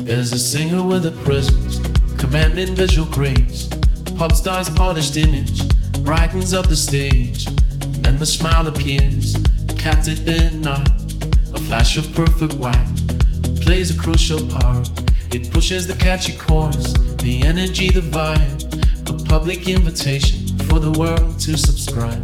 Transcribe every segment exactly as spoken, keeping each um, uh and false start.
Is a singer with a presence, commanding visual grace. Pop star's polished image brightens up the stage. Then the smile appears, captive in art. A flash of perfect white plays a crucial part. It pushes the catchy chorus, the energy, the vibe. A public invitation for the world to subscribe.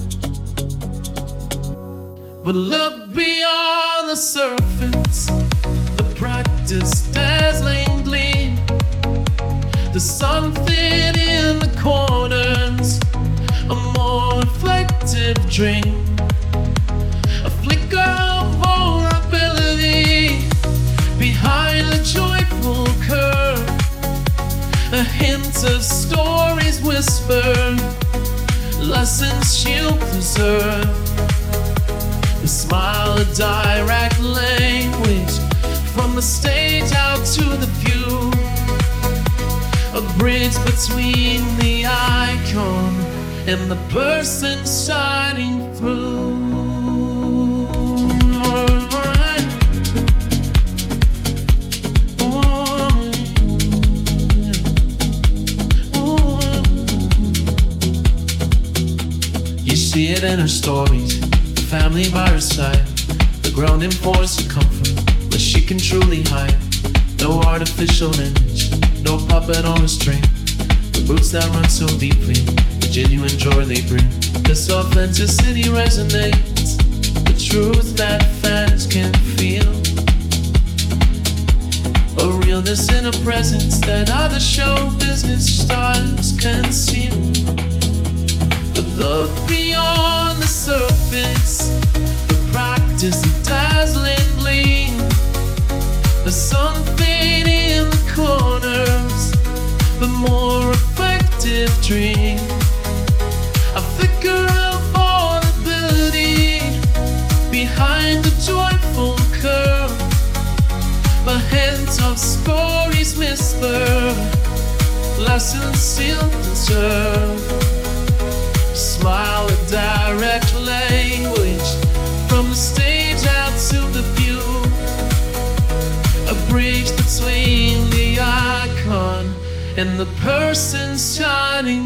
But look beyond the surface, the practice dazzling gleam. There's something in the corners, a more reflective dream. A flicker of vulnerability behind the joyful curve. A hint of stories whispered, lessons she'll preserve. A smile, a direct language, from the stage out to the view. A bridge between the icon and the person shining through. You see it in her stories, the family by her side, the grounding force of comfort where she can truly hide. No artificial image, no puppet on a string. The roots that run so deeply, the genuine joy they bring. This authenticity resonates, the truth that fans can feel. A realness in a presence that other show business stars conceal. But look beyond the surface, the practice of dazzling gleam. There's something in the corners, the more effective dream. A flicker of vulnerability behind the joyful curve. A hint of stories whisper, lessons still preserve. Smile, a direct language, from the stage out to the view. A bridge between the icon and the person shining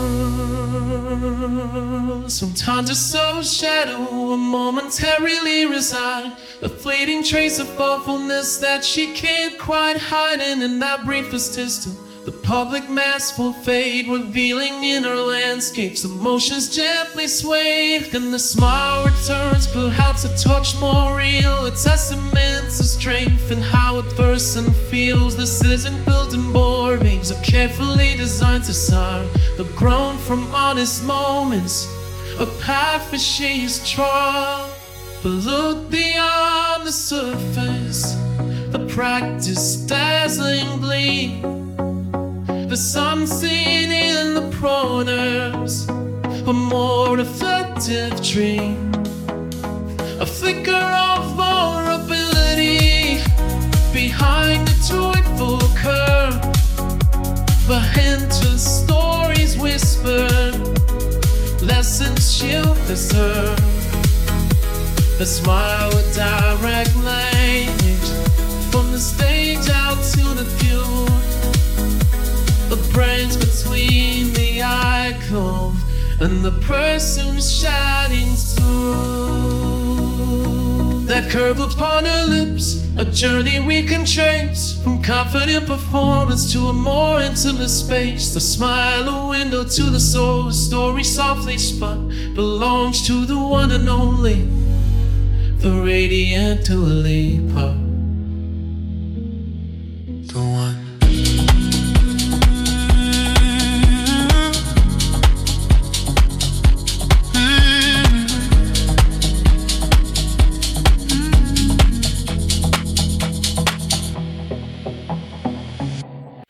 through. Sometimes a soul shadow will momentarily reside, a fleeting trace of awfulness that she can't quite hide. And in that briefest instant, the public mask will fade, revealing inner landscapes, emotions gently swayed. And the smile returns, perhaps a touch more real, a testament to strength and how a person feels. This isn't built in boardings, are carefully designed to serve, have grown from honest moments, a path that she's trod. But look beyond the surface, the practice dazzling gleam. There's something in the corners, a more effective dream. A flicker of vulnerability behind the joyful curve. A hint of stories whispered, lessons she'll deserve. A smile with direct language, from the stage out to the view. A bridge between the icon and the person shining through. That curve upon her lips, a journey we can trace, from confident performance to a more intimate space. The smile, a window to the soul, a story softly spun, belongs to the one and only, the radiant Dua Lipa.